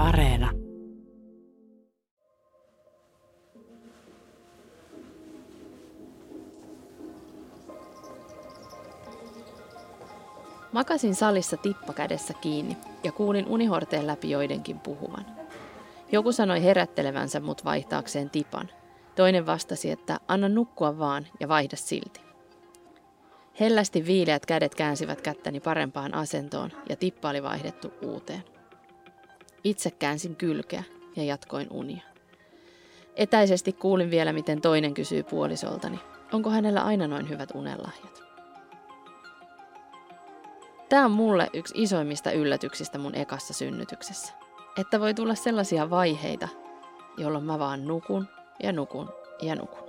Areena. Makasin salissa tippa kädessä kiinni ja kuulin unihorteen läpi joidenkin puhuvan. Joku sanoi herättelevänsä mut vaihtaakseen tipan. Toinen vastasi, että anna nukkua vaan ja vaihda silti. Hellästi viileät kädet käänsivät kättäni parempaan asentoon ja tippa oli vaihdettu uuteen. Itse käänsin kylkeä ja jatkoin unia. Etäisesti kuulin vielä, miten toinen kysyy puolisoltani, onko hänellä aina noin hyvät unenlahjat. Tämä on mulle yksi isoimmista yllätyksistä mun ekassa synnytyksessä. Että voi tulla sellaisia vaiheita, jolloin mä vaan nukun ja nukun ja nukun.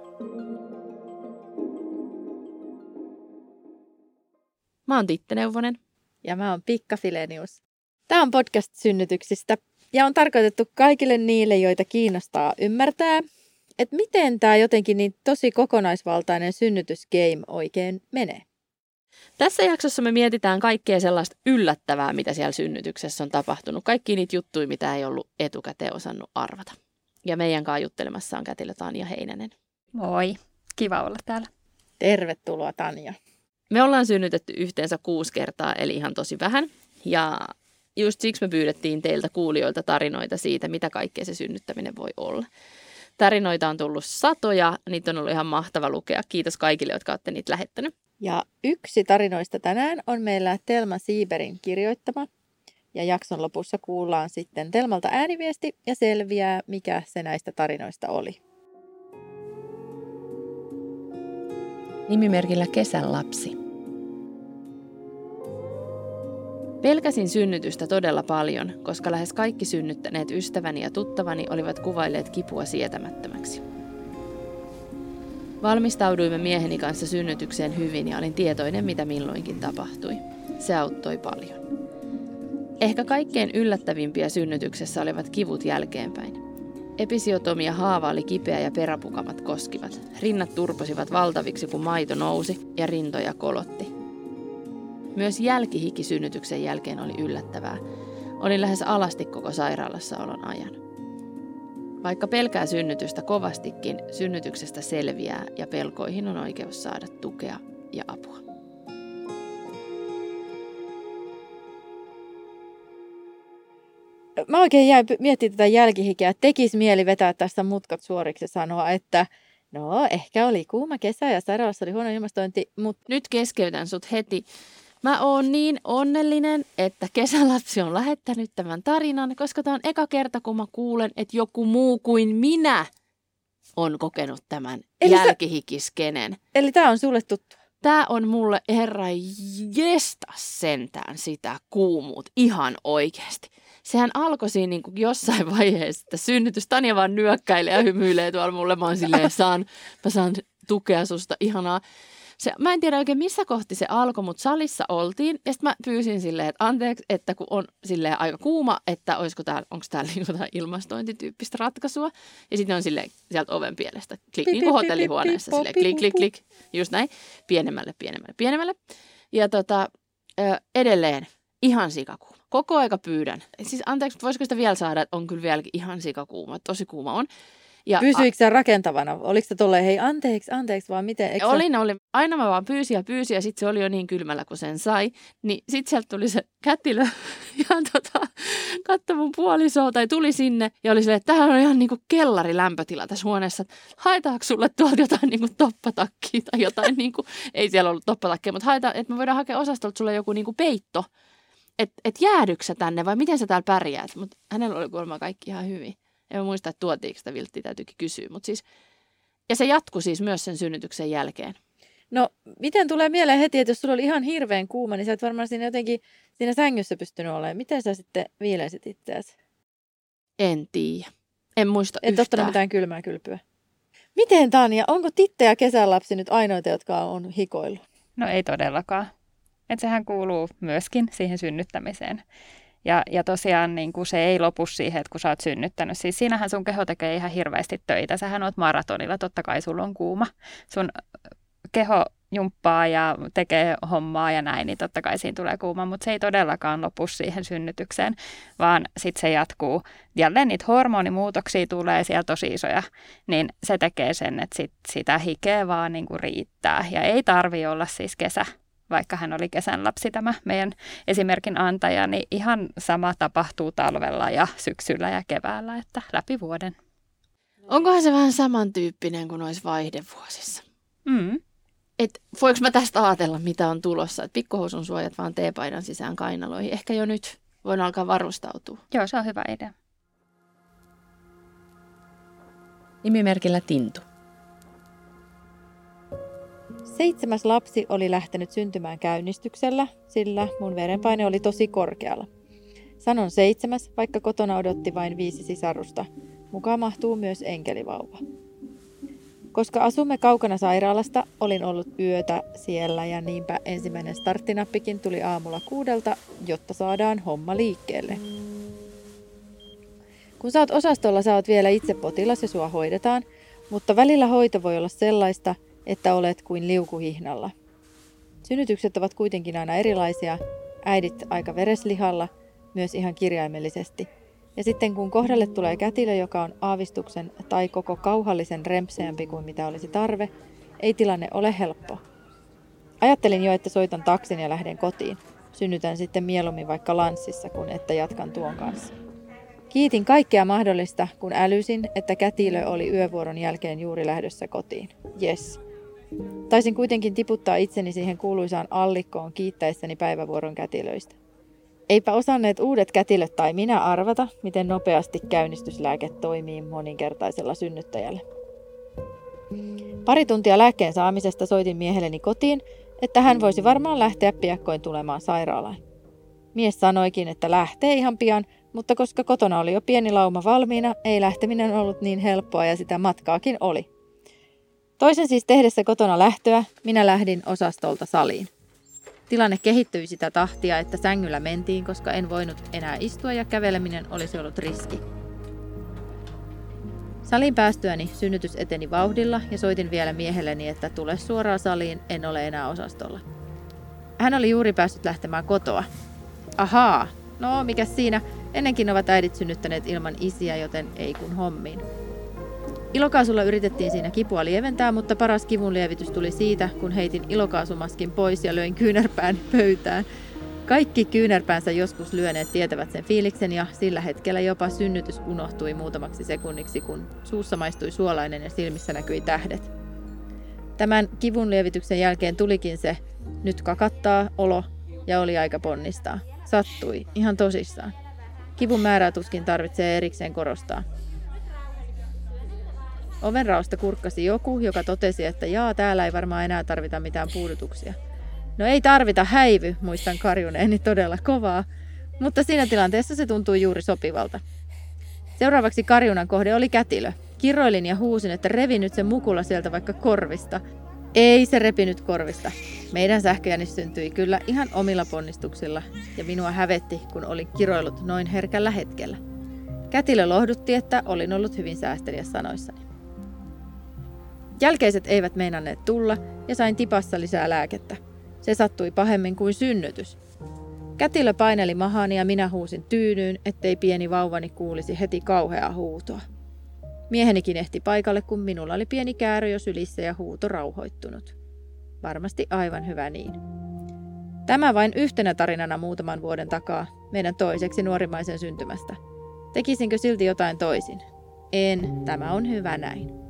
Mä oon Titte Neuvonen. Ja mä oon Pikka Filenius. Tää on podcast synnytyksistä ja on tarkoitettu kaikille niille, joita kiinnostaa ymmärtää, että miten tää jotenkin niin tosi kokonaisvaltainen synnytysgame oikein menee. Tässä jaksossa me mietitään kaikkea sellaista yllättävää, mitä siellä synnytyksessä on tapahtunut. Kaikki niitä juttuja, mitä ei ollut etukäteen osannut arvata. Ja meidän kanssa juttelemassa on kätilö Tanja Heinänen. Moi, kiva olla täällä. Tervetuloa Tanja. Me ollaan synnytetty yhteensä 6 kertaa, eli ihan tosi vähän. Ja just siksi me pyydettiin teiltä kuulijoilta tarinoita siitä, mitä kaikkea se synnyttäminen voi olla. Tarinoita on tullut satoja, niitä on ollut ihan mahtava lukea. Kiitos kaikille, jotka olette niitä lähettänyt. Ja yksi tarinoista tänään on meillä Telma Siiberin kirjoittama. Ja jakson lopussa kuullaan sitten Telmalta ääniviesti ja selviää, mikä se näistä tarinoista oli. Nimimerkillä Kesän lapsi. Pelkäsin synnytystä todella paljon, koska lähes kaikki synnyttäneet ystäväni ja tuttavani olivat kuvailleet kipua sietämättömäksi. Valmistauduimme mieheni kanssa synnytykseen hyvin ja olin tietoinen, mitä milloinkin tapahtui. Se auttoi paljon. Ehkä kaikkein yllättävimpiä synnytyksessä olivat kivut jälkeenpäin. Episiotomia haava oli kipeä ja peräpukamat koskivat. Rinnat turposivat valtaviksi, kun maito nousi ja rintoja kolotti. Myös jälkihiki synnytyksen jälkeen oli yllättävää. Olin lähes alasti koko sairaalassaolon ajan. Vaikka pelkää synnytystä kovastikin, synnytyksestä selviää ja pelkoihin on oikeus saada tukea ja apua. Mä oikein jäin miettimään tätä jälkihikeä, että tekisi mieli vetää tästä mutkat suoriksi ja sanoa, että no ehkä oli kuuma kesä ja sairaalassa oli huono ilmastointi, mutta nyt keskeytän sut heti. Mä oon niin onnellinen, että Kesälapsi on lähettänyt tämän tarinan, koska tää on eka kerta, kun mä kuulen, että joku muu kuin minä on kokenut tämän jälkihikiskenen. Eli tää on sulle tuttu? Tää on mulle herra jestas sentään sitä kuumuut ihan oikeasti. Sehän alkoi siinä niin kuin jossain vaiheessa, että synnytys. Tanja vaan nyökkäilee ja hymyilee tuolla mulle. Mä oon silleen, mä saan tukea susta, ihanaa. Mä en tiedä oikein missä kohti se alkoi, mutta salissa oltiin. Ja sitten mä pyysin silleen, että anteeksi, että kun on silleen aika kuuma, että onko täällä jotain ilmastointityyppistä ratkaisua. Ja sitten on silleen sieltä oven pielestä, klik, niin kuin hotellihuoneessa, silleen klik, klik, klik, just näin, pienemmälle. Ja edelleen ihan sikakuuma. Koko aika pyydän. Siis anteeksi, voisiko sitä vielä saada, että on kyllä vieläkin ihan sikakuuma, tosi kuuma on. Pysyikö sä rakentavana? Oliko se tolleen, hei anteeksi, vaan miten? Olin. Aina mä vaan pyysin ja sitten se oli jo niin kylmällä, kun sen sai. Niin sitten sieltä tuli se kätilö ja katsoi mun puolisoa tai tuli sinne ja oli silleen, että tämähän on ihan niin kuin kellarilämpötila tässä huoneessa. Haetaanko sulle tuolta jotain niin kuin toppatakkia tai jotain, niin kuin, ei siellä ollut toppatakkia, mutta haetaan, että me voidaan hakea osastolta sulle joku niin kuin peitto. Että jäädytkö sä tänne vai miten sä täällä pärjäät? Mutta hänellä oli kuulemma kaikki ihan hyvin. En muista, että tuotiinko sitä vilttiä, täytyykin kysyä. Ja se jatkui siis myös sen synnytyksen jälkeen. No, miten tulee mieleen heti, että jos sulla oli ihan hirveän kuuma, niin sä et varmaan siinä jotenkin siinä sängyssä pystynyt olemaan. Miten sä sitten viileisit itseäsi? En tiedä. En muista yhtään. Et ottanut mitään kylmää kylpyä. Miten Tanja, onko Titte ja Kesälapsi nyt ainoita, jotka on hikoillut? No ei todellakaan. Että sehän kuuluu myöskin siihen synnyttämiseen. Ja tosiaan niin kuin se ei lopu siihen, että kun sä oot synnyttänyt. Siis siinähän sun keho tekee ihan hirveästi töitä. Sähän oot maratonilla, totta kai sulla on kuuma. Sun keho jumppaa ja tekee hommaa ja näin, niin totta kai siinä tulee kuuma, mutta se ei todellakaan lopu siihen synnytykseen, vaan sitten se jatkuu. Jälleen niitä hormonimuutoksia tulee siellä tosi isoja, niin se tekee sen, että sitä hikeä vaan niin kuin riittää. Ja ei tarvitse olla siis kesä, vaikka hän oli kesän lapsi tämä meidän esimerkin antaja, niin ihan sama tapahtuu talvella ja syksyllä ja keväällä, että läpi vuoden. Onkohan se vähän samantyyppinen kuin noissa vaihdevuosissa? Voinko mä tästä ajatella, mitä on tulossa? Että pikkuhousun suojat vaan teepaidan sisään kainaloihin. Ehkä jo nyt voin alkaa varustautua. Joo, se on hyvä idea. Nimimerkillä Tintu. 7. lapsi oli lähtenyt syntymään käynnistyksellä, sillä mun verenpaine oli tosi korkealla. Sanon 7, vaikka kotona odotti vain 5 sisarusta. Mukaan mahtuu myös enkelivauva. Koska asumme kaukana sairaalasta, olin ollut yötä siellä ja niinpä ensimmäinen starttinappikin tuli aamulla 6, jotta saadaan homma liikkeelle. Kun sä oot osastolla, sä oot vielä itse potilas ja sua hoidetaan, mutta välillä hoito voi olla sellaista, että olet kuin liukuhihnalla. Synnytykset ovat kuitenkin aina erilaisia, äidit aika vereslihalla, myös ihan kirjaimellisesti. Ja sitten kun kohdalle tulee kätilö, joka on aavistuksen tai koko kauhallisen rempseämpi kuin mitä olisi tarve, ei tilanne ole helppo. Ajattelin jo, että soitan taksin ja lähden kotiin. Synnytän sitten mieluummin vaikka lanssissa, kun että jatkan tuon kanssa. Kiitin kaikkea mahdollista, kun älysin, että kätilö oli yövuoron jälkeen juuri lähdössä kotiin. Yes. Taisin kuitenkin tiputtaa itseni siihen kuuluisaan allikkoon kiittäessäni päivävuoron kätilöistä. Eipä osanneet uudet kätilöt tai minä arvata, miten nopeasti käynnistyslääke toimii moninkertaisella synnyttäjällä. Pari tuntia lääkkeen saamisesta soitin miehelleni kotiin, että hän voisi varmaan lähteä piakkoin tulemaan sairaalaan. Mies sanoikin, että lähtee ihan pian, mutta koska kotona oli jo pieni lauma valmiina, ei lähteminen ollut niin helppoa ja sitä matkaakin oli. Toisen siis tehdessä kotona lähtöä, minä lähdin osastolta saliin. Tilanne kehittyi sitä tahtia, että sängyllä mentiin, koska en voinut enää istua ja käveleminen olisi ollut riski. Saliin päästyäni synnytys eteni vauhdilla ja soitin vielä miehelleni, että tule suoraan saliin, en ole enää osastolla. Hän oli juuri päässyt lähtemään kotoa. Ahaa, no mikäs siinä, ennenkin ovat äidit synnyttäneet ilman isiä, joten ei kun hommiin. Ilokaasulla yritettiin siinä kipua lieventää, mutta paras kivunlievitys tuli siitä, kun heitin ilokaasumaskin pois ja löin kyynärpään pöytään. Kaikki kyynärpäänsä joskus lyöneet tietävät sen fiiliksen ja sillä hetkellä jopa synnytys unohtui muutamaksi sekunniksi, kun suussa maistui suolainen ja silmissä näkyi tähdet. Tämän kivunlievityksen jälkeen tulikin se nyt kakattaa olo ja oli aika ponnistaa. Sattui, ihan tosissaan. Kivun määrää tuskin tarvitsee erikseen korostaa. Ovenraosta kurkkasi joku, joka totesi, että täällä ei varmaan enää tarvita mitään puudutuksia. No ei tarvita, häivy, muistan karjuneeni todella kovaa, mutta siinä tilanteessa se tuntui juuri sopivalta. Seuraavaksi karjunan kohde oli kätilö. Kiroilin ja huusin, että revi nyt se mukulla sieltä vaikka korvista. Ei se repinyt korvista. Meidän sähköjäni syntyi kyllä ihan omilla ponnistuksilla ja minua hävetti, kun olin kiroillut noin herkällä hetkellä. Kätilö lohdutti, että olin ollut hyvin säästeliäs sanoissani. Jälkeiset eivät meinanneet tulla ja sain tipassa lisää lääkettä. Se sattui pahemmin kuin synnytys. Kätilö paineli mahani ja minä huusin tyynyyn, ettei pieni vauvani kuulisi heti kauheaa huutoa. Miehenikin ehti paikalle, kun minulla oli pieni käärö jo sylissä ja huuto rauhoittunut. Varmasti aivan hyvä niin. Tämä vain yhtenä tarinana muutaman vuoden takaa, meidän toiseksi nuorimmaisen syntymästä. Tekisinkö silti jotain toisin? En, tämä on hyvä näin.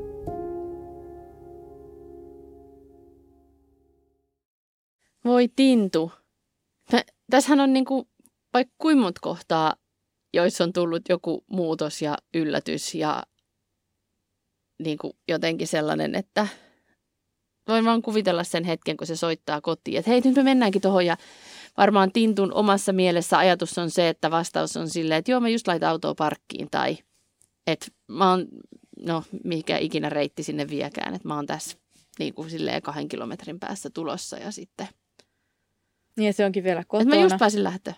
Voi Tintu. Tässähän on niinku vaikka kuinka monta kohtaa, joissa on tullut joku muutos ja yllätys ja niinku jotenkin sellainen, että voin vaan kuvitella sen hetken, kun se soittaa kotiin. Että hei, nyt me mennäänkin tuohon ja varmaan Tintun omassa mielessä ajatus on se, että vastaus on silleen, että joo, mä just laitan autoa parkkiin tai että mä oon, no mikä ikinä reitti sinne viekään, että mä oon tässä niin kuin silleen 2 kilometrin päässä tulossa ja sitten. Niin ja se onkin vielä kotona. Että mä just pääsin lähtöön.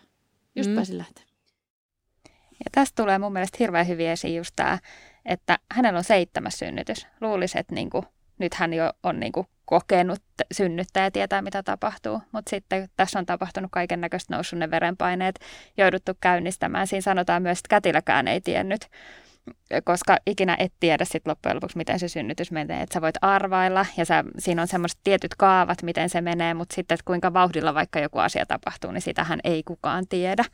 Ja tästä tulee mun mielestä hirveän hyvin esiin just tämä, että hänellä on 7. synnytys. Luulisi, että niinku, nyt hän jo on niinku kokenut synnyttäjä tietää, mitä tapahtuu. Mutta sitten tässä on tapahtunut kaiken näköistä, noussut ne verenpaineet, jouduttu käynnistämään. Siinä sanotaan myös, että kätilökään ei tiennyt, koska ikinä et tiedä sit loppujen lopuksi, miten se synnytys menee. Että sä voit arvailla ja siinä on semmoiset tietyt kaavat, miten se menee, mutta sitten, että kuinka vauhdilla vaikka joku asia tapahtuu, niin sitähän ei kukaan tiedä.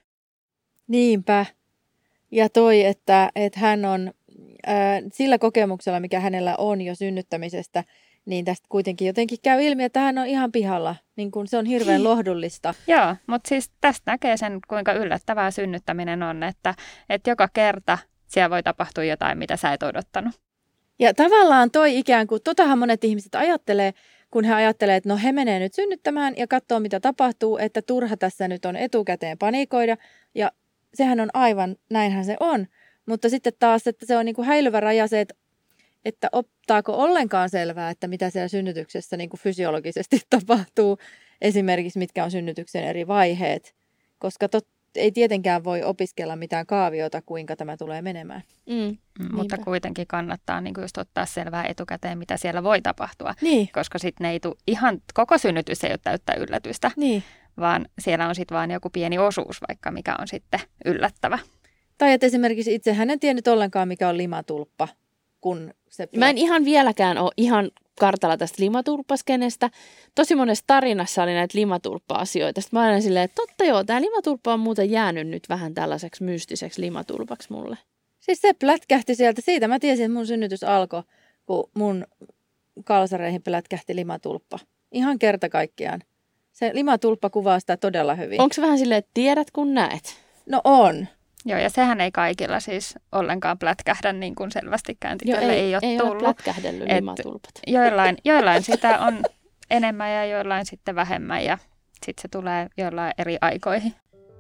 Niinpä. Ja että hän on sillä kokemuksella, mikä hänellä on jo synnyttämisestä, niin tästä kuitenkin jotenkin käy ilmi, että hän on ihan pihalla. Niin kun se on hirveän lohdullista. Joo, mutta siis tästä näkee sen, kuinka yllättävää synnyttäminen on, että joka kerta siellä voi tapahtua jotain, mitä sä et odottanut. Ja tavallaan toi ikään kuin, totahan monet ihmiset ajattelee, kun he ajattelee, että no he menee nyt synnyttämään ja katsoo mitä tapahtuu, että turha tässä nyt on etukäteen panikoida. Ja sehän on aivan, näinhän se on. Mutta sitten taas, että se on niin kuin häilyvä raja se, että ottaako ollenkaan selvää, että mitä siellä synnytyksessä niin kuin fysiologisesti tapahtuu. Esimerkiksi mitkä on synnytyksen eri vaiheet, koska ei tietenkään voi opiskella mitään kaaviota, kuinka tämä tulee menemään. Mutta kuitenkin kannattaa niin just ottaa selvää etukäteen, mitä siellä voi tapahtua, niin. Koska sitten ne ei tule ihan, koko synnytys ei ole täyttä yllätystä, niin. vaan siellä on sitten vaan joku pieni osuus vaikka, mikä on sitten yllättävä. Tai että esimerkiksi itsehän en tiennyt ollenkaan, mikä on limatulppa, kun se... Mä en ihan vieläkään ole ihan kartalla tästä limatulppaskenestä. Tosi monessa tarinassa oli näitä limatulppa-asioita. Sitten mä olen silleen, että totta joo, tämä limatulppa on muuten jäänyt nyt vähän tällaiseksi mystiseksi limatulpaksi mulle. Siis se plätkähti sieltä. Siitä mä tiesin, että mun synnytys alkoi, kun mun kalsareihin plätkähti limatulppa. Ihan kerta kaikkiaan. Se limatulppa kuvaa sitä todella hyvin. Onko se vähän silleen, että tiedät kun näet? No on. Joo, ja sehän ei kaikilla siis ollenkaan plätkähdä niin kuin selvästikään tytölle ei ole tullut. Ei ole plätkähdellyt limatulpat. Joillain sitä on enemmän ja joillain sitten vähemmän ja sitten se tulee joillain eri aikoihin.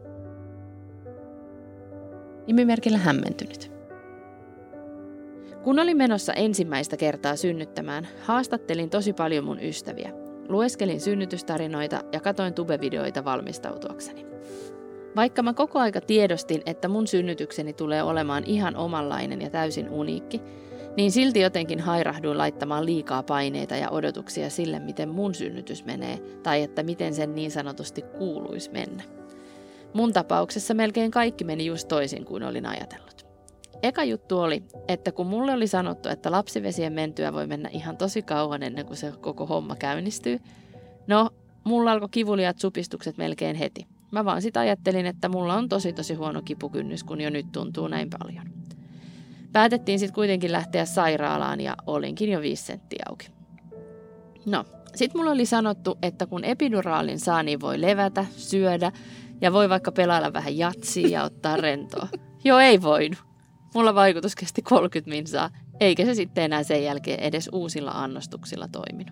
Nimimerkillä hämmentynyt. Kun olin menossa ensimmäistä kertaa synnyttämään, haastattelin tosi paljon mun ystäviä. Lueskelin synnytystarinoita ja katoin tubevideoita valmistautuakseni. Vaikka mä koko aika tiedostin, että mun synnytykseni tulee olemaan ihan omanlainen ja täysin uniikki, niin silti jotenkin hairahduin laittamaan liikaa paineita ja odotuksia sille, miten mun synnytys menee, tai että miten sen niin sanotusti kuuluisi mennä. Mun tapauksessa melkein kaikki meni just toisin kuin olin ajatellut. Eka juttu oli, että kun mulle oli sanottu, että lapsivesien mentyä voi mennä ihan tosi kauan ennen kuin se koko homma käynnistyy, no, mulla alkoi kivuliaat supistukset melkein heti. Mä vaan sit ajattelin, että mulla on tosi huono kipukynnys, kun jo nyt tuntuu näin paljon. Päätettiin sit kuitenkin lähteä sairaalaan ja olinkin jo 5 senttiä auki. No, sit mulla oli sanottu, että kun epiduraalin saa, niin voi levätä, syödä ja voi vaikka pelailla vähän jatsia ja ottaa rentoa. Joo, ei voinut. Mulla vaikutus kesti 30 minsaa, eikä se sitten enää sen jälkeen edes uusilla annostuksilla toiminut.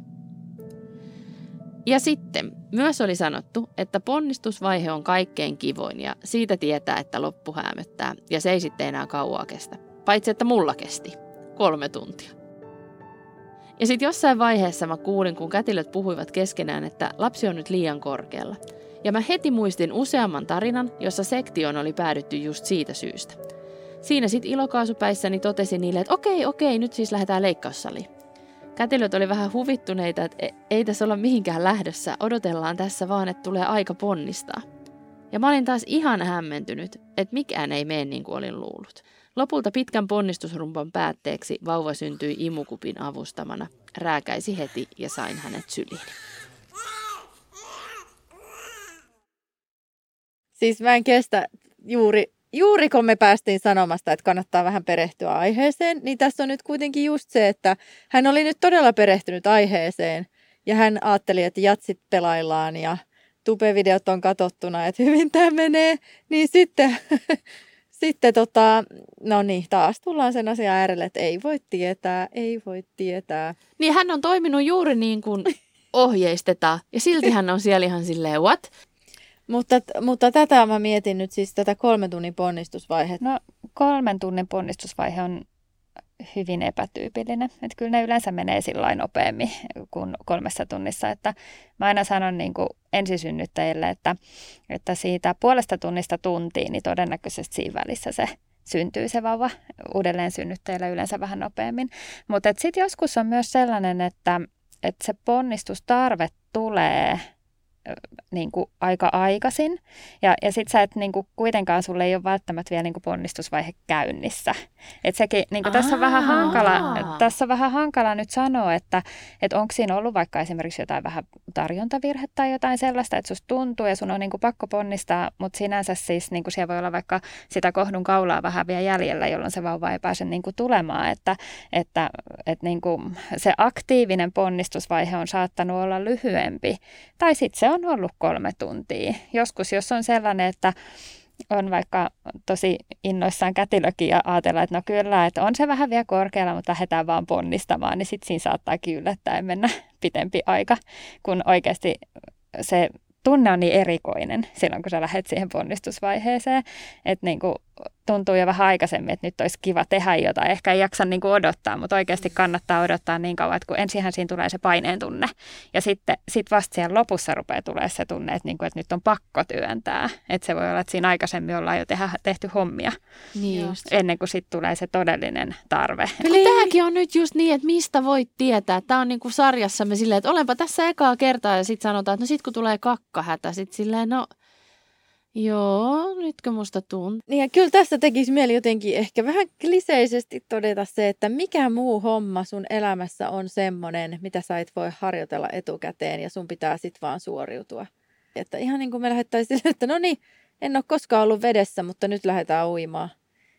Ja sitten myös oli sanottu, että ponnistusvaihe on kaikkein kivoin ja siitä tietää, että loppu häämöttää ja se ei sitten enää kauaa kestä. Paitsi että mulla kesti 3 tuntia. Ja sitten jossain vaiheessa mä kuulin, kun kätilöt puhuivat keskenään, että lapsi on nyt liian korkealla. Ja mä heti muistin useamman tarinan, jossa sektioon oli päädytty just siitä syystä. Siinä sitten ilokaasupäissäni totesin niille, että okei, nyt siis lähdetään leikkaussaliin. Kätilöt oli vähän huvittuneita, että ei tässä olla mihinkään lähdössä, odotellaan tässä vaan, että tulee aika ponnistaa. Ja mä olin taas ihan hämmentynyt, että mikään ei mene niin kuin olin luullut. Lopulta pitkän ponnistusrumpan päätteeksi vauva syntyi imukupin avustamana, rääkäisi heti ja sain hänet syliin. Siis mä en kestä juuri kun me päästiin sanomasta, että kannattaa vähän perehtyä aiheeseen, niin tässä on nyt kuitenkin just se, että hän oli nyt todella perehtynyt aiheeseen ja hän ajatteli, että jatsit pelaillaan ja tubevideot on katsottuna, että hyvin tämä menee, niin sitten no niin, taas tullaan sen asian äärelle, että ei voi tietää. Niin hän on toiminut juuri niin kuin ohjeistetaan ja silti hän on siellä ihan silleen, what? Mutta tätä mä mietin nyt siis tätä 3 tunnin ponnistusvaihetta. No 3 tunnin ponnistusvaihe on hyvin epätyypillinen. Että kyllä ne yleensä menee sillain nopeammin kuin 3 tunnissa. Että mä aina sanon niin kuin ensisynnyttäjille, että siitä 0,5 tunnista tuntiin, niin todennäköisesti siinä välissä se syntyy se vauva. Uudelleen synnyttäjille yleensä vähän nopeammin. Mutta sitten joskus on myös sellainen, että se ponnistustarve tulee niin kuin aika aikaisin. Ja sitten sä et niin kuin, kuitenkaan sulle ei ole välttämättä vielä niin kuin ponnistusvaihe käynnissä. Et sekin, niin kuin, tässä on vähän hankala nyt sanoa, että onko siinä ollut vaikka esimerkiksi jotain vähän tarjontavirhettä tai jotain sellaista, että susta tuntuu ja sun on niin kuin pakko ponnistaa, mutta sinänsä siis niin kuin siellä voi olla vaikka sitä kohdun kaulaa vähän vielä jäljellä, jolloin se vauva ei pääse niin kuin tulemaan. Että niin kuin se aktiivinen ponnistusvaihe on saattanut olla lyhyempi. Tai sitten se on ollut 3 tuntia. Joskus, jos on sellainen, että on vaikka tosi innoissaan kätilökin ja ajatella, että no kyllä, että on se vähän vielä korkealla, mutta lähdetään vaan ponnistamaan, niin sitten siinä saattaakin yllättäen mennä pitempi aika, kun oikeasti se tunne on niin erikoinen silloin, kun sä lähdet siihen ponnistusvaiheeseen, että niin kuin tuntuu jo vähän aikaisemmin, että nyt olisi kiva tehdä jotain. Ehkä ei jaksa niin kuin odottaa, mutta oikeasti kannattaa odottaa niin kauan, että kun ensinhän siinä tulee se paineen tunne. Ja sitten vasta siellä lopussa rupeaa tulemaan se tunne, että, niin kuin, että nyt on pakko työntää. Että se voi olla, että siinä aikaisemmin ollaan jo tehty hommia Niin ennen kuin sitten tulee se todellinen tarve. Tämäkin on nyt just niin, että mistä voit tietää. Tämä on niin kuin sarjassamme silleen, että olenpa tässä ekaa kertaa ja sitten sanotaan, että no sitten kun tulee kakkahätä, sitten silleen no... Joo, nytkö musta tuntuu? Niin ja kyllä tässä tekisi mieli jotenkin ehkä vähän kliseisesti todeta se, että mikä muu homma sun elämässä on semmoinen, mitä sä et voi harjoitella etukäteen ja sun pitää sit vaan suoriutua. Että ihan niin kuin me lähdettäisiin silleen, että no niin, en ole koskaan ollut vedessä, mutta nyt lähdetään uimaan.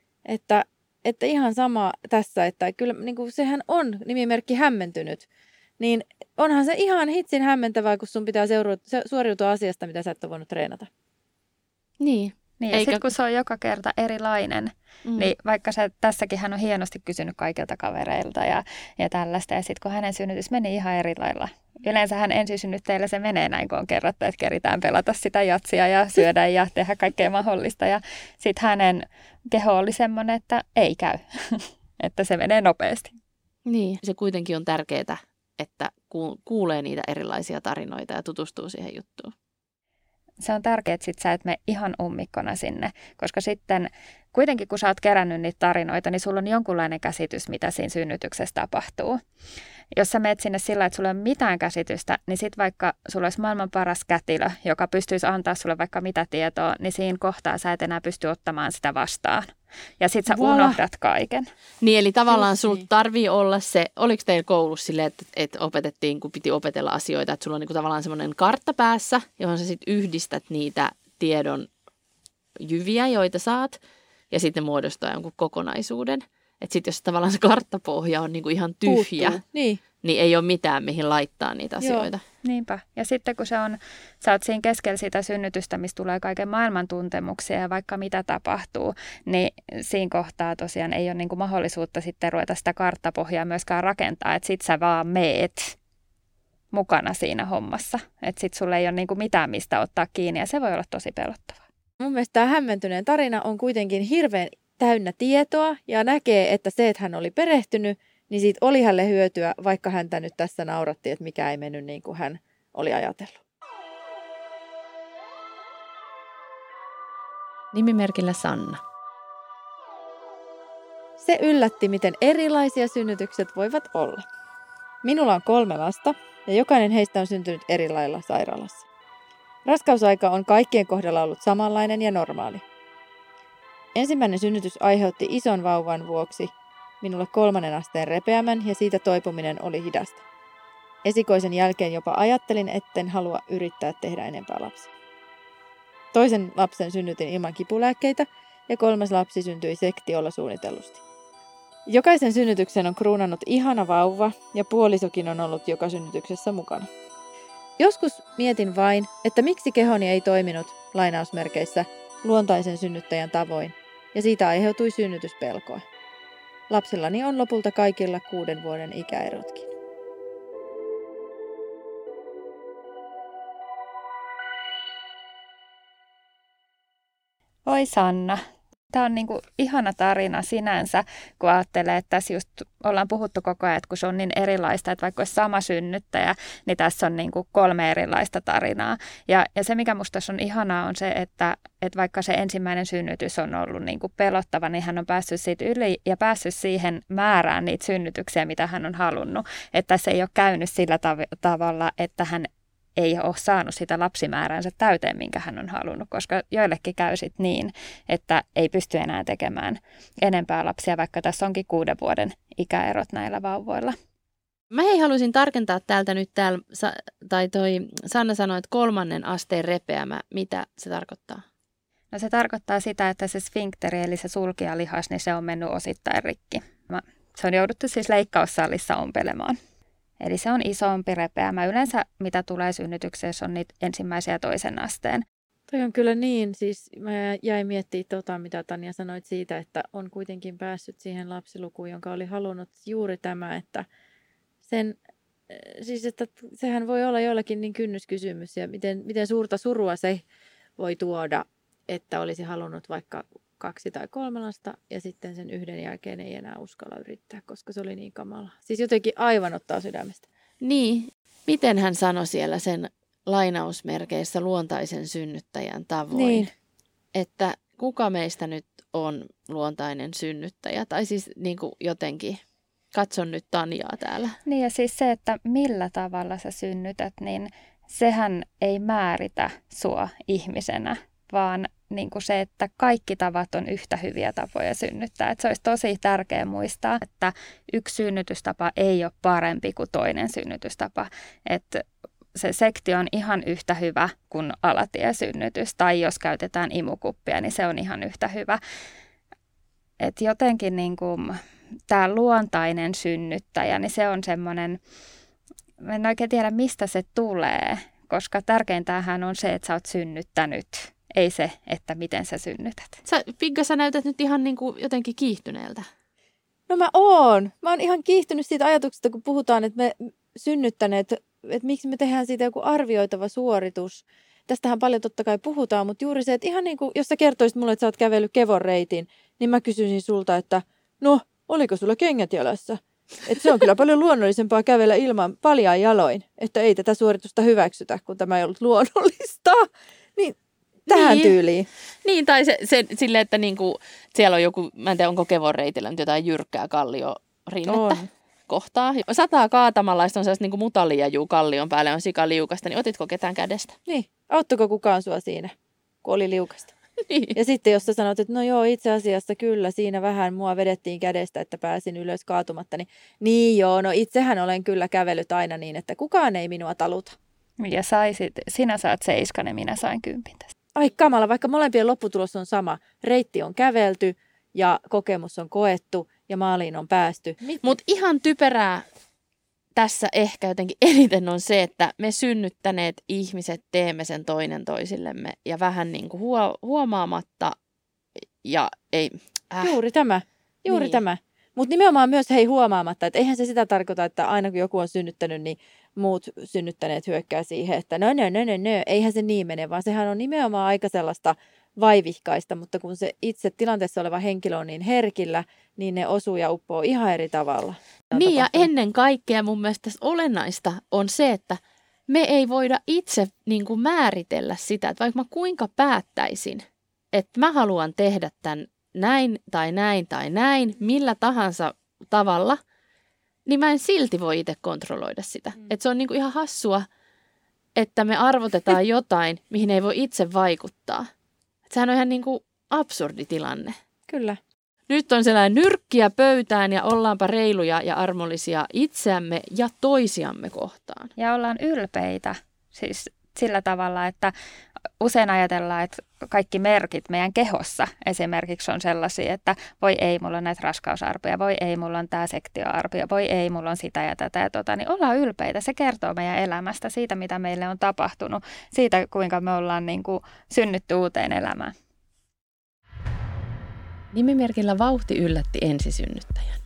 Että ihan sama tässä, että kyllä niin kuin sehän on nimimerkki hämmentynyt. Niin onhan se ihan hitsin hämmentävää, kun sun pitää suoriutua asiasta, mitä sä et ole voinut treenata. Niin. Niin, ja sitten kun se on joka kerta erilainen, niin vaikka tässäkin hän on hienosti kysynyt kaikilta kavereilta ja tällaista, ja sitten kun hänen synnytys meni ihan eri lailla. Yleensähän ensisynnytteillä se menee näin, kun on kerrottu, että keritään pelata sitä jatsia ja syödä ja tehdä kaikkea mahdollista. Ja sitten hänen keho oli semmoinen, että ei käy, että se menee nopeasti. Niin, se kuitenkin on tärkeää, että kuulee niitä erilaisia tarinoita ja tutustuu siihen juttuun. Se on tärkeää, että sit sä et mene ihan ummikkona sinne, koska sitten kuitenkin kun sä oot kerännyt niitä tarinoita, niin sulla on jonkunlainen käsitys, mitä siinä synnytyksessä tapahtuu. Jos sä menet sinne sillä, että sulla ei ole mitään käsitystä, niin sitten vaikka sulla olisi maailman paras kätilö, joka pystyisi antaa sulle vaikka mitä tietoa, niin siinä kohtaa sä et enää pysty ottamaan sitä vastaan. Ja sit sä unohdat kaiken. Niin, eli tavallaan sulla tarvii olla se, oliko teillä koulussa silleen, että opetettiin, kun piti opetella asioita, että sulla on niinku tavallaan semmoinen kartta päässä, johon sä sitten yhdistät niitä tiedon jyviä, joita saat, ja sitten muodostaa jonkun kokonaisuuden. Että sitten jos tavallaan se karttapohja on niinku ihan tyhjä, niin ei ole mitään, mihin laittaa niitä asioita. Joo, niinpä. Ja sitten kun sä oot siinä keskellä sitä synnytystä, missä tulee kaiken maailman tuntemuksia ja vaikka mitä tapahtuu, niin siinä kohtaa tosiaan ei ole niinku mahdollisuutta sitten ruveta sitä karttapohjaa myöskään rakentaa. Että sit sä vaan meet mukana siinä hommassa. Että sit sulla ei ole niinku mitään, mistä ottaa kiinni ja se voi olla tosi pelottavaa. Mun mielestä tämä hämmentyneen tarina on kuitenkin hirveän täynnä tietoa ja näkee, että se, että hän oli perehtynyt, niin siitä oli hänelle hyötyä, vaikka häntä nyt tässä naurattiin, että mikä ei mennyt niin kuin hän oli ajatellut. Nimimerkillä Sanna. Se yllätti, miten erilaisia synnytykset voivat olla. Minulla on 3 lasta ja jokainen heistä on syntynyt eri lailla sairaalassa. Raskausaika on kaikkien kohdalla ollut samanlainen ja normaali. Ensimmäinen synnytys aiheutti ison vauvan vuoksi minulle 3. asteen repeämän ja siitä toipuminen oli hidasta. Esikoisen jälkeen jopa ajattelin, etten halua yrittää tehdä enempää lapsia. Toisen lapsen synnytin ilman kipulääkkeitä ja 3. lapsi syntyi sektiolla suunnitellusti. Jokaisen synnytyksen on kruunannut ihana vauva ja puolisokin on ollut joka synnytyksessä mukana. Joskus mietin vain, että miksi kehoni ei toiminut lainausmerkeissä luontaisen synnyttäjän tavoin ja siitä aiheutui synnytyspelkoa. Lapsillani on lopulta kaikilla 6 vuoden ikäerotkin. Oi Sanna, Tämä on niin kuin ihana tarina sinänsä, kun ajattelee, että tässä just ollaan puhuttu koko ajan, että kun se on niin erilaista, että vaikka olisi sama synnyttäjä, niin tässä on niin kuin 3 erilaista tarinaa. Ja se, mikä musta tässä on ihanaa, on se, että vaikka se ensimmäinen synnytys on ollut niin kuin pelottava, niin hän on päässyt siitä yli ja päässyt siihen määrään niitä synnytyksiä, mitä hän on halunnut. Että se ei ole käynyt sillä tavalla, että hän ei ole saanut sitä lapsimääräänsä täyteen, minkä hän on halunnut, koska joillekin käy sit niin, että ei pysty enää tekemään enempää lapsia, vaikka tässä onkin 6 vuoden ikäerot näillä vauvoilla. Mä haluaisin tarkentaa täältä nyt Sanna sanoi, että 3. asteen repeämä. Mitä se tarkoittaa? No se tarkoittaa sitä, että se sfinkteri, eli se sulkijalihas, niin se on mennyt osittain rikki. Se on jouduttu siis leikkaussalissa ompelemaan. Eli se on isompi repeämä. Yleensä mitä tulee synnytyksessä on niitä 1. ja 2. asteen. Toi on kyllä niin. Siis mä jäin miettimään mitä Tanja sanoit siitä, että on kuitenkin päässyt siihen lapsilukuun, jonka oli halunnut juuri tämä, että että sehän voi olla jollakin niin kynnyskysymys ja miten suurta surua se voi tuoda, että olisi halunnut vaikka 2 tai 3 lasta ja sitten sen 1 jälkeen ei enää uskalla yrittää, koska se oli niin kamala. Siis jotenkin aivan ottaa sydämestä. Niin, miten hän sanoi siellä sen lainausmerkeissä luontaisen synnyttäjän tavoin, niin, että kuka meistä nyt on luontainen synnyttäjä, tai siis niin kuin jotenkin, katson nyt Tanjaa täällä. Niin ja siis se, että millä tavalla sä synnytät, niin sehän ei määritä sua ihmisenä, vaan niin kuin se, että kaikki tavat on yhtä hyviä tapoja synnyttää. Että se olisi tosi tärkeää muistaa, että yksi synnytystapa ei ole parempi kuin toinen synnytystapa. Että se sektio on ihan yhtä hyvä kuin alatiesynnytys, tai jos käytetään imukuppia, niin se on ihan yhtä hyvä. Että jotenkin niin kuin tämä luontainen synnyttäjä, niin se on semmoinen, en oikein tiedä mistä se tulee, koska tärkeintähän on se, että sä oot synnyttänyt. Ei se, että miten sä synnytät. Pigga, sä näytät nyt ihan niin kuin jotenkin kiihtyneeltä. No mä oon ihan kiihtynyt siitä ajatuksesta, kun puhutaan, että me synnyttäneet, että miksi me tehdään siitä joku arvioitava suoritus. Tästähän paljon totta kai puhutaan, mutta juuri se, että ihan niin kuin, jos sä kertoisit mulle, että sä oot kävellyt Kevon reitin, niin mä kysyisin sulta, että no, oliko sulla kengät jalassa? Että se on kyllä paljon luonnollisempaa kävellä ilman paljain jaloin, että ei tätä suoritusta hyväksytä, kun tämä ei ollut luonnollista. Niin tähän tyyliin. Niin, tai se silleen, että niinku, siellä on joku, mä en tiedä, onko Kevon reitillä nyt jotain jyrkkää kalliorinnettä kohtaa. Sataa kaatamalla, ja on sellaista niinku mutaliajuu kallion päälle, on sika liukasta, niin otitko ketään kädestä? Niin, auttako kukaan sua siinä, kun oli liukasta? Niin. Ja sitten jos sä sanot, että no joo, itse asiassa kyllä, siinä vähän mua vedettiin kädestä, että pääsin ylös kaatumatta, niin joo, no itsehän olen kyllä kävellyt aina niin, että kukaan ei minua taluta. Ja sinä saat 7 ja minä sain 10 tästä. Ai kamala, vaikka molempien lopputulos on sama. Reitti on kävelty ja kokemus on koettu ja maaliin on päästy. Mutta ihan typerää tässä ehkä jotenkin eniten on se, että me synnyttäneet ihmiset teemme sen toinen toisillemme ja vähän niin kuin huomaamatta ja ei... Juuri tämä. Mutta nimenomaan myös huomaamatta, että eihän se sitä tarkoita, että aina kun joku on synnyttänyt, niin muut synnyttäneet hyökkää siihen, että no, eihän se niin mene, vaan sehän on nimenomaan aika sellaista vaivihkaista, mutta kun se itse tilanteessa oleva henkilö on niin herkillä, niin ne osuu ja uppoo ihan eri tavalla. Niin ja ennen kaikkea mun mielestä olennaista on se, että me ei voida itse niin kuin määritellä sitä, että vaikka mä kuinka päättäisin, että mä haluan tehdä tämän näin tai näin tai näin, millä tahansa tavalla, niin mä en silti voi itse kontrolloida sitä. Että se on niinku ihan hassua, että me arvotetaan jotain, mihin ei voi itse vaikuttaa. Et sehän on ihan niinku absurdi tilanne. Kyllä. Nyt on sellainen nyrkkiä pöytään ja ollaanpa reiluja ja armollisia itseämme ja toisiamme kohtaan. Ja ollaan ylpeitä. Siis sillä tavalla, että usein ajatellaan, että kaikki merkit meidän kehossa esimerkiksi on sellaisia, että voi ei, mulla on näitä raskausarpia, voi ei, mulla on tämä sektioarpia, voi ei, mulla on sitä ja tätä ja tota, niin ollaan ylpeitä. Se kertoo meidän elämästä, siitä mitä meille on tapahtunut, siitä kuinka me ollaan niin kuin synnytty uuteen elämään. Nimimerkillä vauhti yllätti ensisynnyttäjän.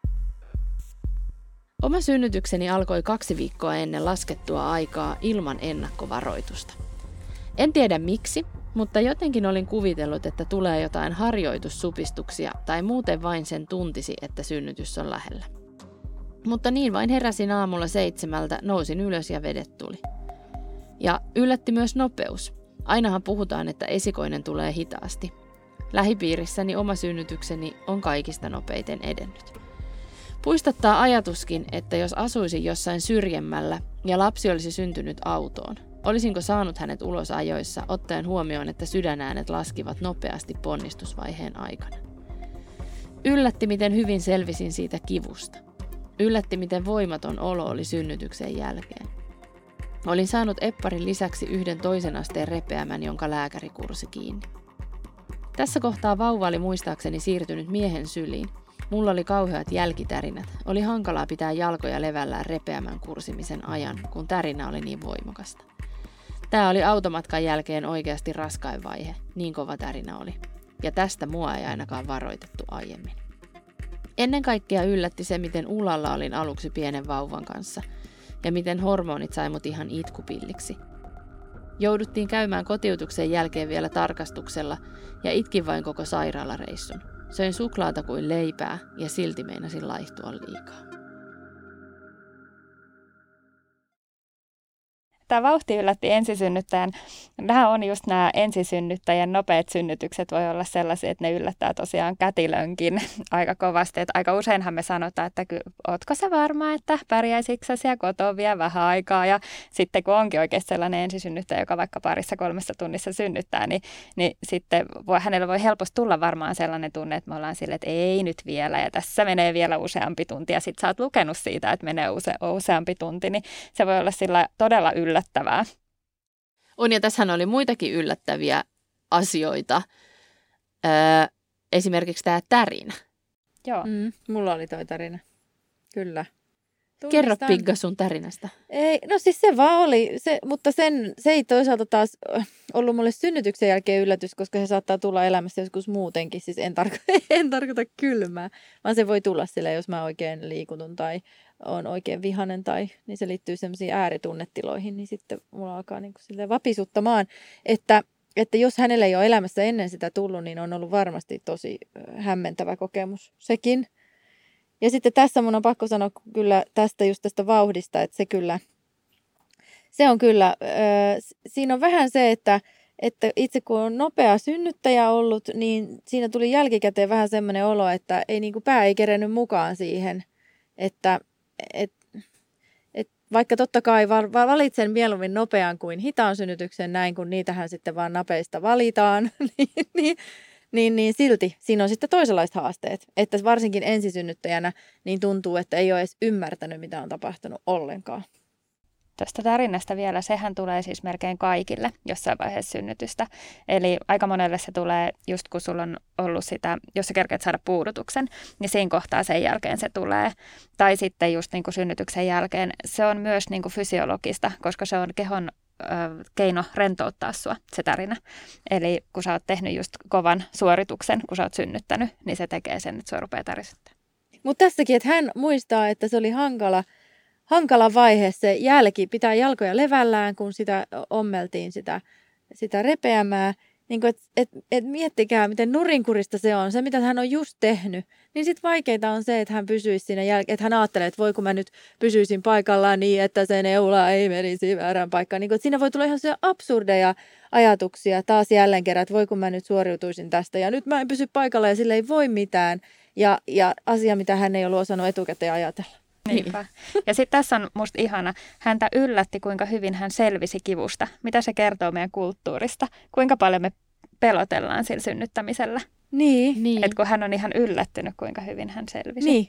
Oma synnytykseni alkoi 2 viikkoa ennen laskettua aikaa ilman ennakkovaroitusta. En tiedä miksi, Mutta jotenkin olin kuvitellut, että tulee jotain harjoitussupistuksia tai muuten vain sen tuntisi, että synnytys on lähellä. Mutta niin vain heräsin aamulla 7, nousin ylös ja vedet tuli. Ja yllätti myös nopeus. Ainahan puhutaan, että esikoinen tulee hitaasti. Lähipiirissäni oma synnytykseni on kaikista nopeiten edennyt. Puistattaa ajatuskin, että jos asuisin jossain syrjemmällä ja lapsi olisi syntynyt autoon, olisinko saanut hänet ulos ajoissa ottaen huomioon, että sydänäänet laskivat nopeasti ponnistusvaiheen aikana. Yllätti, miten hyvin selvisin siitä kivusta. Yllätti, miten voimaton olo oli synnytyksen jälkeen. Olin saanut epparin lisäksi 1 toisen asteen repeämän, jonka lääkäri kursi kiinni. Tässä kohtaa vauva oli muistaakseni siirtynyt miehen syliin. Mulla oli kauheat jälkitärinät. Oli hankalaa pitää jalkoja levällään repeämän kursimisen ajan, kun tärinä oli niin voimakasta. Tämä oli automatkan jälkeen oikeasti raskain vaihe, niin kova tärinä oli. Ja tästä mua ei ainakaan varoitettu aiemmin. Ennen kaikkea yllätti se, miten ulalla olin aluksi pienen vauvan kanssa, ja miten hormonit sai mut ihan itkupilliksi. Jouduttiin käymään kotiutuksen jälkeen vielä tarkastuksella, ja itkin vain koko sairaalareissun. Söin suklaata kuin leipää, ja silti meinasin laihtua liikaa. Tämä vauhti yllätti ensisynnyttäjän. Nämä on just nämä ensisynnyttäjän nopeat synnytykset voi olla sellaisia, että ne yllättää tosiaan kätilönkin aika kovasti. Että aika useinhan me sanotaan, että ootko sä varma, että pärjäisikö sä siellä kotoa vielä vähän aikaa. Ja sitten kun onkin oikeasti sellainen ensisynnyttäjä, joka vaikka 2-3 tunnissa synnyttää, niin sitten hänellä voi helposti tulla varmaan sellainen tunne, että me ollaan silleen, että ei nyt vielä ja tässä menee vielä useampi tunti. Ja sitten sä oot lukenut siitä, että menee useampi tunti, niin se voi olla sillä todella yllättävää. On, ja tässähän oli muitakin yllättäviä asioita. Esimerkiksi tämä tärinä. Joo. Mulla oli toi tarina. Kyllä. Kerro Pigga sun tärinästä. Ei, no siis se vaan oli, mutta se ei toisaalta taas ollut mulle synnytyksen jälkeen yllätys, koska se saattaa tulla elämässä joskus muutenkin. Siis en tarkoita kylmää, vaan se voi tulla sille, jos mä oikein liikutun tai on oikein vihainen niin se liittyy semmoisiin ääritunnetiloihin, niin sitten mulla alkaa niin kuin vapisuttamaan, että jos hänellä ei ole elämässä ennen sitä tullut, niin on ollut varmasti tosi hämmentävä kokemus sekin. Ja sitten tässä mun on pakko sanoa kyllä tästä vauhdista, että se on kyllä, siinä on vähän se, että itse kun on nopea synnyttäjä ollut, niin siinä tuli jälkikäteen vähän semmoinen olo, että ei niin kuin pää ei kerennyt mukaan siihen, että vaikka totta kai valitsen mieluummin nopean kuin hitaan synnytyksen näin, kun niitähän sitten vaan napeista valitaan, niin silti siinä on sitten toisenlaiset haasteet. Että varsinkin ensisynnyttäjänä niin tuntuu, että ei ole edes ymmärtänyt, mitä on tapahtunut ollenkaan. Tuosta tarinasta vielä, sehän tulee siis melkein kaikille jossain vaiheessa synnytystä. Eli aika monelle se tulee just kun sulla on ollut sitä, jos sä kerkeät saada puudutuksen, niin siinä kohtaa sen jälkeen se tulee. Tai sitten just niin kuin synnytyksen jälkeen. Se on myös niin kuin fysiologista, koska se on kehon keino rentouttaa sua, se tarina. Eli kun sä oot tehnyt just kovan suorituksen, kun sä oot synnyttänyt, niin se tekee sen, että sua rupeaa tärisuttaa. Mutta tässäkin, että hän muistaa, että se oli hankala vaihe se jälki, pitää jalkoja levällään, kun sitä ommeltiin sitä repeämää. Niin et miettikää, miten nurinkurista se on, se mitä hän on just tehnyt. Niin sitten vaikeita on se, että hän pysyisi siinä että hän ajattelee, että voi kun mä nyt pysyisin paikallaan niin, että se neula ei menisi väärään paikkaan. Niin siinä voi tulla ihan se absurdeja ajatuksia taas jälleen kerran, että voi kun mä nyt suoriutuisin tästä ja nyt mä en pysy paikalla ja sille ei voi mitään. Ja asia, mitä hän ei ollut osannut etukäteen ajatella. Niinpä. Ja sitten tässä on musta ihana, häntä yllätti, kuinka hyvin hän selvisi kivusta. Mitä se kertoo meidän kulttuurista? Kuinka paljon me pelotellaan sillä synnyttämisellä. Niin. Että kun hän on ihan yllättynyt, kuinka hyvin hän selvisi. Niin.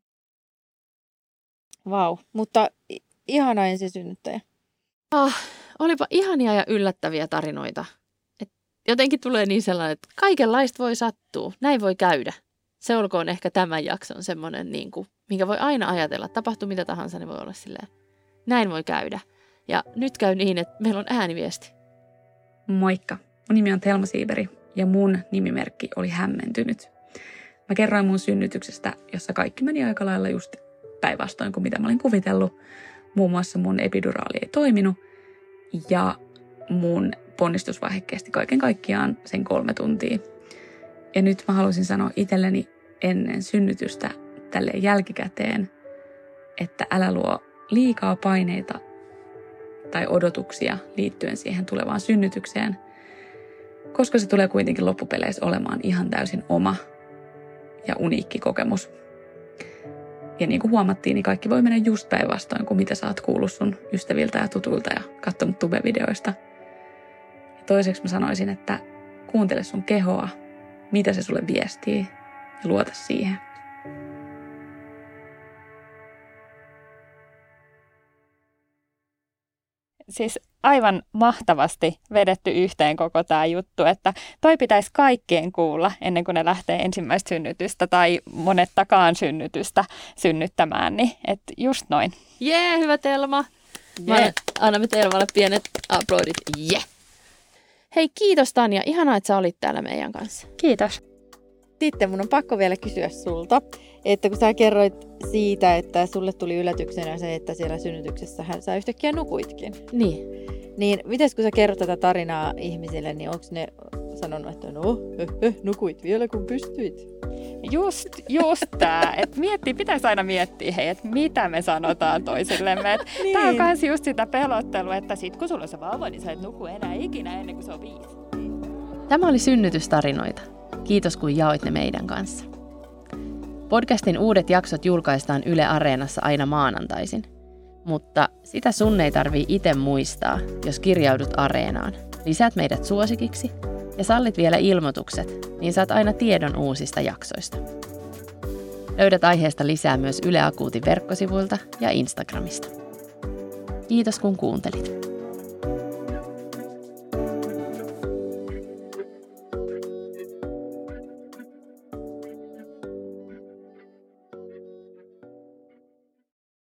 Vau, mutta ihana ensisynnyttäjä. Olipa ihania ja yllättäviä tarinoita. Et jotenkin tulee niin sellainen, että kaikenlaista voi sattua. Näin voi käydä. Se olkoon ehkä tämän jakson semmoinen, niin kuin, minkä voi aina ajatella. Tapahtuu mitä tahansa, niin voi olla silleen, näin voi käydä. Ja nyt käy niin, että meillä on ääniviesti. Moikka, mun nimi on Thelma Siiberi ja mun nimimerkki oli hämmentynyt. Mä kerroin mun synnytyksestä, jossa kaikki meni aika lailla just päinvastoin kuin mitä mä olin kuvitellut. Muun muassa mun epiduraali ei toiminut ja mun ponnistusvaihe kesti kaiken kaikkiaan sen 3 tuntia. Ja nyt mä haluaisin sanoa itselleni ennen synnytystä tälleen jälkikäteen, että älä luo liikaa paineita tai odotuksia liittyen siihen tulevaan synnytykseen, koska se tulee kuitenkin loppupeleissä olemaan ihan täysin oma ja uniikki kokemus. Ja niin kuin huomattiin, niin kaikki voi mennä just päinvastoin kuin mitä sä oot kuullut sun ystäviltä ja tutuilta ja katsonut tube-videoista. Ja toiseksi mä sanoisin, että kuuntele sun kehoa, mitä se sulle viestii ja luota siihen. Siis aivan mahtavasti vedetty yhteen koko tämä juttu, että toi pitäisi kaikkien kuulla ennen kuin ne lähtee ensimmäistä synnytystä tai monettakaan synnytystä synnyttämään, niin että just noin. Jee, hyvä Telma. Annamme Telmalle pienet aplodit. Jee. Hei, kiitos Tanja. Ihanaa, että sä olit täällä meidän kanssa. Kiitos. Sitten mun on pakko vielä kysyä sulta, että kun sä kerroit siitä, että sulle tuli yllätyksenä se, että siellä synnytyksessähän sä yhtäkkiä nukuitkin. Niin mites kun sä kerrot tätä tarinaa ihmisille, niin onko ne sanonut, että nukuit vielä kun pystyit? Just tää, että pitäisi aina miettiä, hei, että mitä me sanotaan toisillemme. Niin. Tää on kans just sitä pelottelua, että sit kun sulla on se vauva, niin sä et nuku enää ikinä ennen kuin se on 5. Tämä oli Synnytystarinoita. Kiitos kun jaoit ne meidän kanssa. Podcastin uudet jaksot julkaistaan Yle Areenassa aina maanantaisin. Mutta sitä sun ei tarvii itse muistaa, jos kirjaudut Areenaan. Lisäät meidät suosikiksi ja sallit vielä ilmoitukset, niin saat aina tiedon uusista jaksoista. Löydät aiheesta lisää myös Yle Akuutin verkkosivuilta ja Instagramista. Kiitos kun kuuntelit.